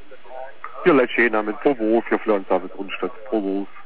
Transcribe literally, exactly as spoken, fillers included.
Ja, letztes Jahr mit pro Beruf, ja, Finanzamt Grundstadt, pro Beruf.